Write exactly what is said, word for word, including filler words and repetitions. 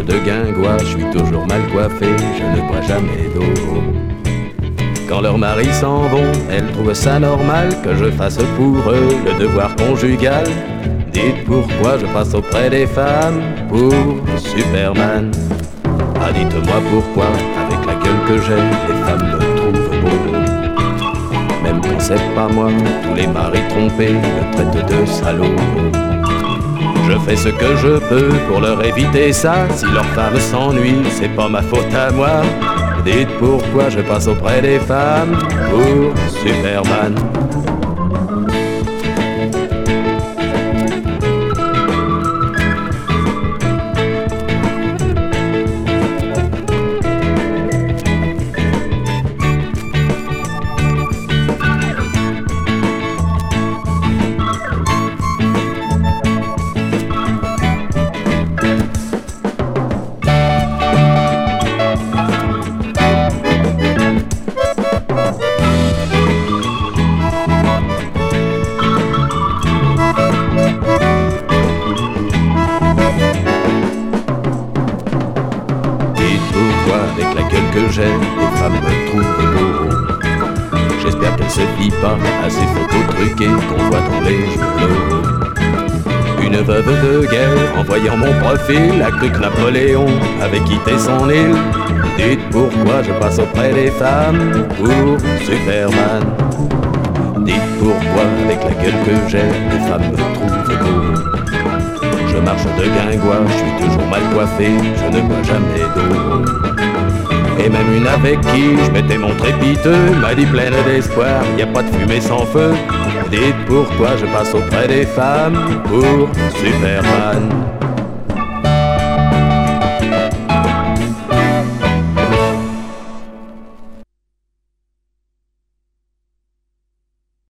de guingois, je suis toujours mal coiffé, je ne bois jamais d'eau. Quand leurs maris s'en vont, elles trouvent ça normal que je fasse pour eux le devoir conjugal. Dites pourquoi je passe auprès des femmes pour Superman. Ah, dites-moi pourquoi, avec la gueule que j'ai, les femmes me trouvent beau. Même quand c'est pas moi, tous les maris trompés me traitent de salaud. Je fais ce que je peux pour leur éviter ça. Si leur femme s'ennuie, c'est pas ma faute à moi. Dites pourquoi je passe auprès des femmes pour Superman. Avec la gueule que j'ai, les femmes me trouvent beau. J'espère qu'elle se fie pas à ces photos truquées qu'on voit dans les journaux. Une veuve de guerre, en voyant mon profil, a cru que Napoléon avait quitté son île. Dites pourquoi je passe auprès des femmes pour Superman. Dites pourquoi, avec la gueule que j'ai, les femmes me trouvent beau. Je marche de guingois, je suis toujours mal coiffé, je ne bois jamais d'eau. Et même une avec qui je m'étais montré piteux m'a dit pleine d'espoir, y a pas de fumée sans feu. Dites pourquoi je passe auprès des femmes pour Superman.